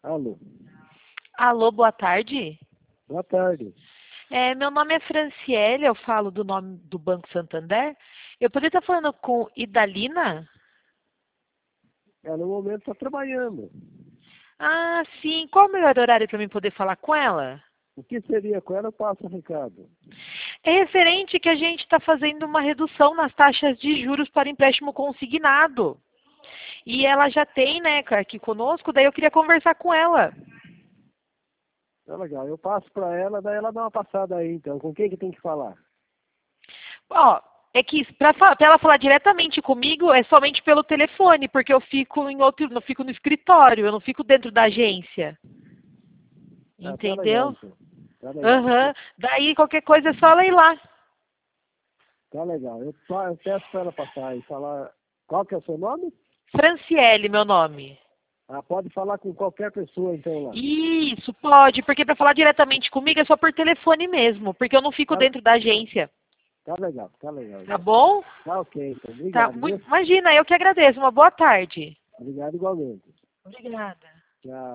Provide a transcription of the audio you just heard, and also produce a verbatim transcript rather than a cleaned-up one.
Alô. Alô, boa tarde. Boa tarde. É, meu nome é Franciele, eu falo do nome do Banco Santander. Eu poderia estar falando com Idalina? Ela no momento está trabalhando. Ah, sim. Qual o melhor horário para mim poder falar com ela? O que seria com ela? Eu passo o recado. É referente que a gente está fazendo uma redução nas taxas de juros para empréstimo consignado. E ela já tem, né, aqui conosco, daí eu queria conversar com ela. Tá legal. Eu passo para ela, daí ela dá uma passada aí, então. Com quem que tem que falar? Ó, é que para ela falar diretamente comigo é somente pelo telefone, porque eu fico em outro, não fico no escritório, eu não fico dentro da agência. Ah, tá legal, Entendeu? então. Tá legal. Aham. Daí qualquer coisa é só ela ir lá. Tá legal. Eu, pa- eu peço para ela passar e falar... Qual que é o seu nome? Franciele, meu nome. Ah, pode falar com qualquer pessoa, então, lá. Isso, pode, porque para falar diretamente comigo é só por telefone mesmo, porque eu não fico Tá, dentro da agência. tá legal, tá legal. Tá Então. bom? Tá ok, então. Tá. Obrigado, Mu- viu? Imagina, eu que agradeço. Uma boa tarde. Obrigado igualmente. Obrigada. Tchau.